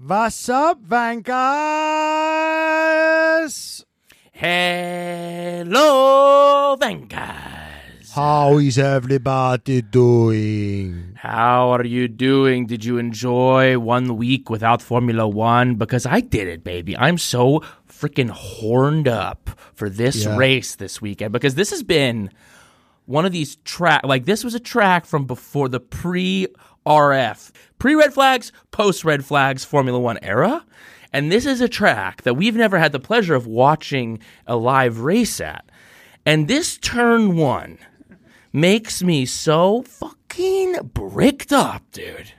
What's up, Vankas? Hello, Vankas. How is everybody doing? How are you doing? Did you enjoy 1 week without Formula One? Because I did it, baby. I'm so freaking horned up for this race this weekend because this has been one of these this was a track from before the pre-RF, pre-red flags, post-red flags Formula One era. And this is a track that we've never had the pleasure of watching a live race at. And this turn one makes me so fucking bricked up, dude.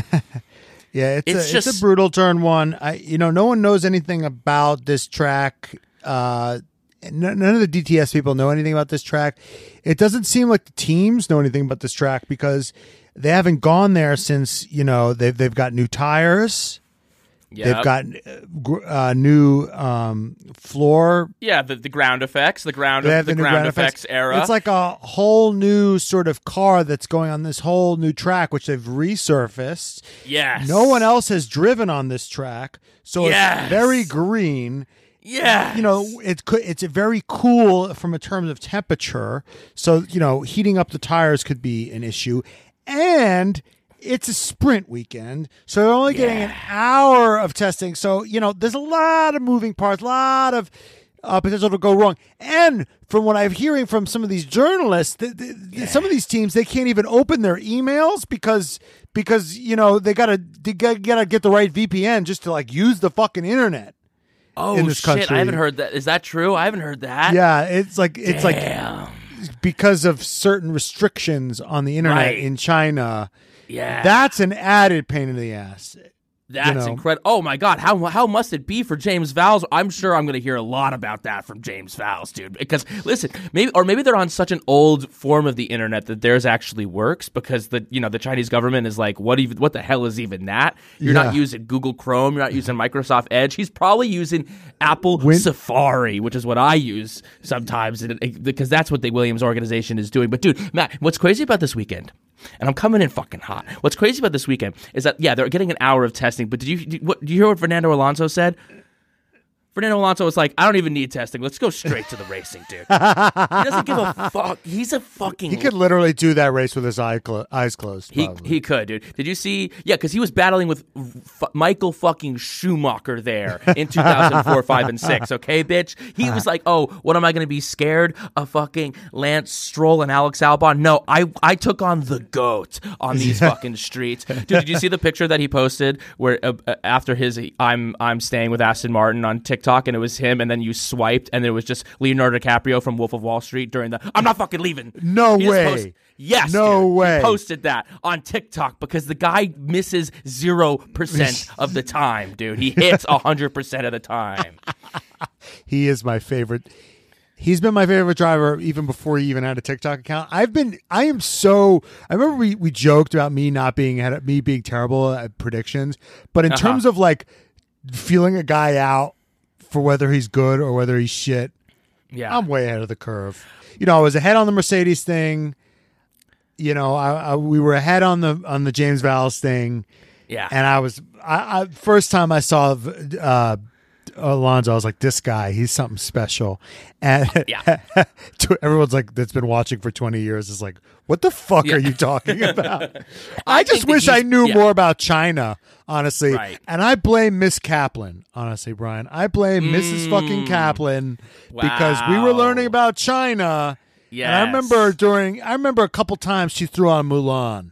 Yeah, it's a brutal turn one. No one knows anything about this track. None of the DTS people know anything about this track. It doesn't seem like the teams know anything about this track because they haven't gone there since, they've got new tires. Yep. They've got new floor. Yeah, the ground effects, the ground effects era. It's like a whole new sort of car that's going on this whole new track, which they've resurfaced. Yes. No one else has driven on this track, so it's very green. Yeah. It's very cool from a terms of temperature. So, heating up the tires could be an issue. And it's a sprint weekend, so they're only getting an hour of testing. So, there's a lot of moving parts, a lot of potential to go wrong. And from what I'm hearing from some of these journalists, some of these teams, they can't even open their emails because they gotta get the right VPN just to use the fucking internet. Oh, in this shit. country. I haven't heard that. Is that true? I haven't heard that. Yeah, it's like because of certain restrictions on the internet in China. Yeah. That's an added pain in the ass. That's incredible. Oh my God. How must it be for James Vowles? I'm sure I'm going to hear a lot about that from James Vowles, dude. Because listen, maybe they're on such an old form of the internet that theirs actually works because the Chinese government is like, what the hell is even that? You're not using Google Chrome, you're not using Microsoft Edge. He's probably using Apple Safari, which is what I use sometimes because that's what the Williams organization is doing. But dude, Matt, what's crazy about this weekend? And I'm coming in fucking hot. What's crazy about this weekend is that, they're getting an hour of testing. But did you hear what Fernando Alonso said? Fernando Alonso was like, I don't even need testing. Let's go straight to the racing, dude. He doesn't give a fuck. He's a fucking... He could literally do that race with his eyes closed. He could, dude. Did you see... Yeah, because he was battling with Michael fucking Schumacher there in 2004, 5, and 6, okay, bitch? He was like, oh, what am I going to be scared of fucking Lance Stroll and Alex Albon? No, I took on the GOAT on these fucking streets. Dude, did you see the picture that he posted where after his I'm staying with Aston Martin on TikTok? And it was him, and then you swiped, and it was just Leonardo DiCaprio from Wolf of Wall Street during the I'm not fucking leaving. No way. Yes. No way. He posted that on TikTok because the guy misses 0% of the time, dude. He hits 100% of the time. He is my favorite. He's been my favorite driver even before he even had a TikTok account. I remember we joked about me being terrible at predictions, but in terms of feeling a guy out for whether he's good or whether he's shit, I'm way ahead of the curve. I was ahead on the Mercedes thing. We were ahead on the James Vowles thing. Yeah. And I first time I saw Alonso, I was like, this guy, he's something special. And everyone's like, that's been watching for 20 years is like, what the fuck are you talking about? I just wish I knew more about China, honestly. Right. And I blame Miss Kaplan, honestly, Brian. I blame Mrs. fucking Kaplan because we were learning about China. Yes. And I remember a couple times she threw on Mulan.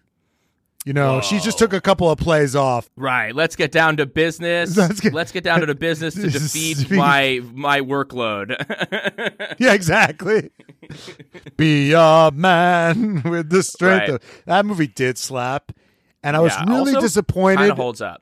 She just took a couple of plays off. Right. Let's get down to business. Let's get down to the business to defeat my workload. Yeah, exactly. Be a man with the strength of... That movie did slap. And I was really disappointed. Kind of holds up.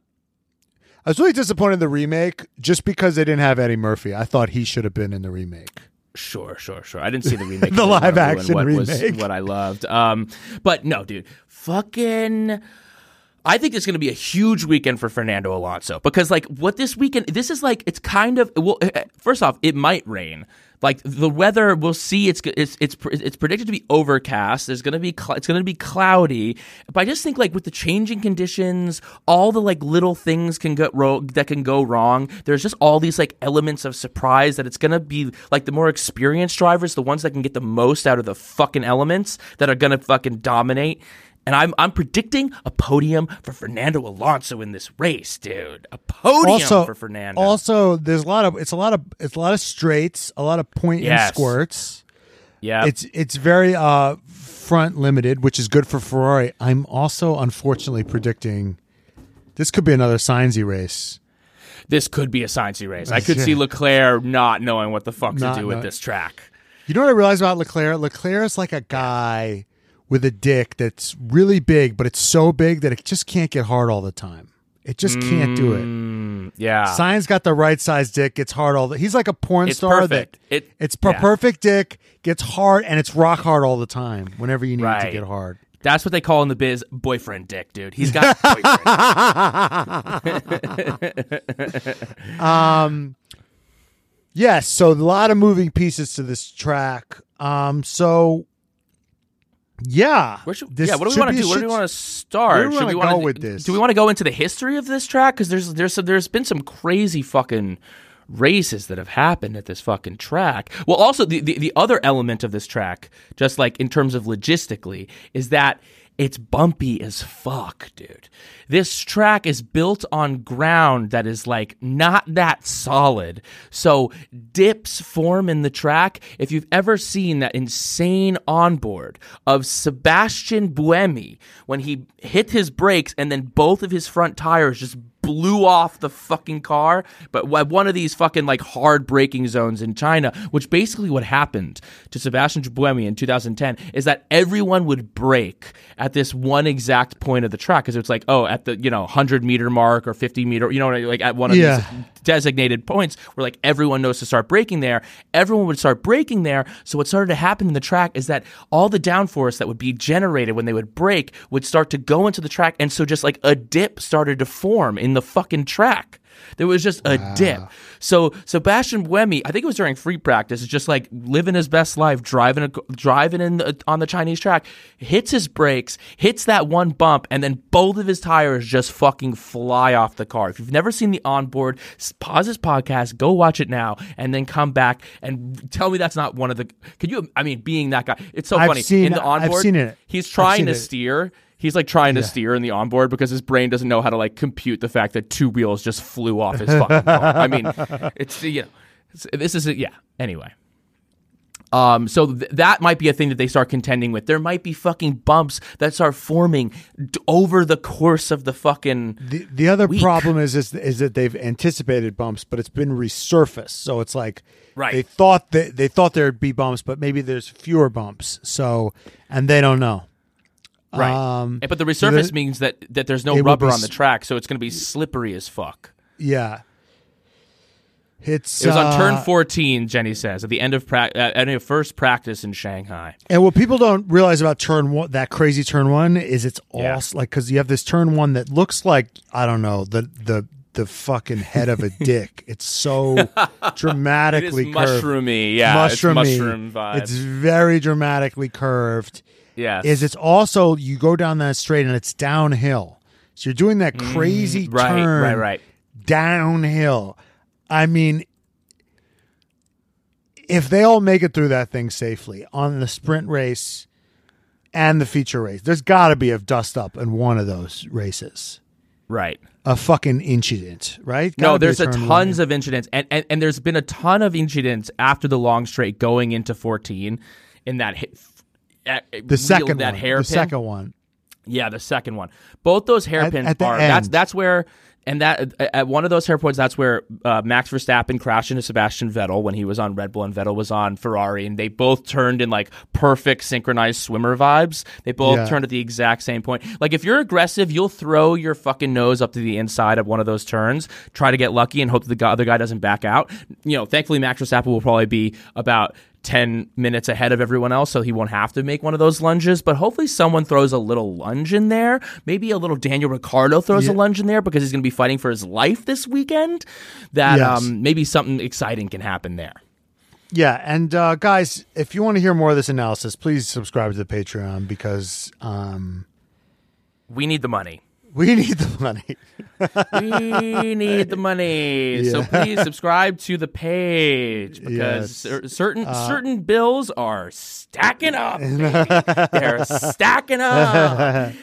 I was really disappointed in the remake just because they didn't have Eddie Murphy. I thought he should have been in the remake. Sure. I didn't see the remake. The live action remake. Was what I loved. But no, dude. Fucking... I think it's going to be a huge weekend for Fernando Alonso because, what this weekend... This is it's kind of... Well, first off, it might rain. Like the weather, we'll see. It's predicted to be overcast. It's gonna be cloudy. But I just think like with the changing conditions, all the like little things that can go wrong. There's just all these like elements of surprise that it's gonna be like the more experienced drivers, the ones that can get the most out of the fucking elements, that are gonna fucking dominate. And I'm predicting a podium for Fernando Alonso in this race, dude. A podium for Fernando. Also, there's a lot of straights, a lot of point and squirts. Yeah. It's very front limited, which is good for Ferrari. I'm also unfortunately predicting this could be another Sainz race. This could be a Sainz race. I could see Leclerc not knowing what the fuck to do with this track. You know what I realized about Leclerc? Leclerc is like a guy with a dick that's really big, but it's so big that it just can't get hard all the time. It just can't do it. Yeah. Sainz got the right size dick, gets hard all the. He's like a porn star. Perfect. It's perfect dick, gets hard, and it's rock hard all the time whenever you need to get hard. That's what they call in the biz boyfriend dick, dude. He's got boyfriend. Yes, so a lot of moving pieces to this track. Yeah. What do we want to do? Where do we want to start? Where do we want to go with this? Do we want to go into the history of this track? Because there's been some crazy fucking races that have happened at this fucking track. Well, also the other element of this track, just like in terms of logistically, is that it's bumpy as fuck, dude. This track is built on ground that is like not that solid. So dips form in the track. If you've ever seen that insane onboard of Sebastian Buemi when he hit his brakes and then both of his front tires just blew off the fucking car, but one of these fucking like hard braking zones in China, which basically what happened to Sebastian Buemi in 2010 is that everyone would brake at this one exact point of the track, because it's like, oh, at the 100-meter mark or 50-meter, like at one of these designated points where like everyone knows to start braking there. Everyone would start braking there. So what started to happen in the track is that all the downforce that would be generated when they would brake would start to go into the track, and so just like a dip started to form in the fucking track. There was just a dip. So Sebastian Buemi, I think it was during free practice, is just like living his best life, driving on the Chinese track, hits his brakes, hits that one bump, and then both of his tires just fucking fly off the car. If you've never seen the onboard, pause this podcast, go watch it now, and then come back and tell me that's not one of the. Could you? I mean, being that guy, it's so funny. In the onboard, I've seen it. He's trying to steer. He's like trying to steer in the onboard because his brain doesn't know how to like compute the fact that two wheels just flew off his fucking car. I mean, Anyway, so that might be a thing that they start contending with. There might be fucking bumps that start forming over the course of the fucking. The other week. problem is that they've anticipated bumps, but it's been resurfaced. So it's like right. they thought there'd be bumps, but maybe there's fewer bumps. So and they don't know. Right, but the resurface means that there's no rubber on the track, so it's going to be slippery as fuck. Yeah, it was on turn 14. Jenny says at the end of first practice in Shanghai. And what people don't realize about turn one, that crazy turn one, is it's all like because you have this turn one that looks like I don't know the fucking head of a dick. It's so dramatically curved. Mushroomy, yeah, it's mushroom vibe. It's very dramatically curved. Yes. It's also you go down that straight and it's downhill. So you're doing that crazy turn right. downhill. I mean, if they all make it through that thing safely on the sprint race and the feature race, there's got to be a dust up in one of those races. Right. A fucking incident, right? No, there's tons of incidents. And there's been a ton of incidents after the long straight going into 14 in that the second one. Yeah, the second one. Both those hairpins that's where, and that at one of those hairpins, that's where Max Verstappen crashed into Sebastian Vettel when he was on Red Bull and Vettel was on Ferrari, and they both turned in like perfect synchronized swimmer vibes. They both turned at the exact same point. Like if you're aggressive, you'll throw your fucking nose up to the inside of one of those turns, try to get lucky and hope that the other guy doesn't back out. Thankfully Max Verstappen will probably be about 10 minutes ahead of everyone else, so he won't have to make one of those lunges, but hopefully someone throws a little lunge in there. Maybe a little Daniel Ricciardo throws a lunge in there because he's going to be fighting for his life this weekend. Maybe something exciting can happen there. Yeah, and guys, if you want to hear more of this analysis, please subscribe to the Patreon because we need the money. We need the money. We need the money. Yeah. So please subscribe to the page because certain bills are stacking up. Baby. They're stacking up.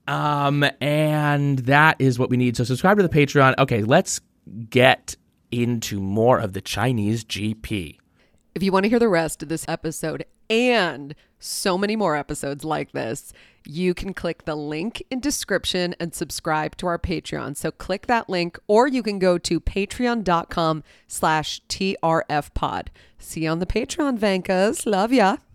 And that is what we need. So subscribe to the Patreon. Okay, let's get into more of the Chinese GP. If you want to hear the rest of this episode and so many more episodes like this, you can click the link in description and subscribe to our Patreon. So click that link, or you can go to patreon.com/TRFpod. See you on the Patreon, Vankas. Love ya.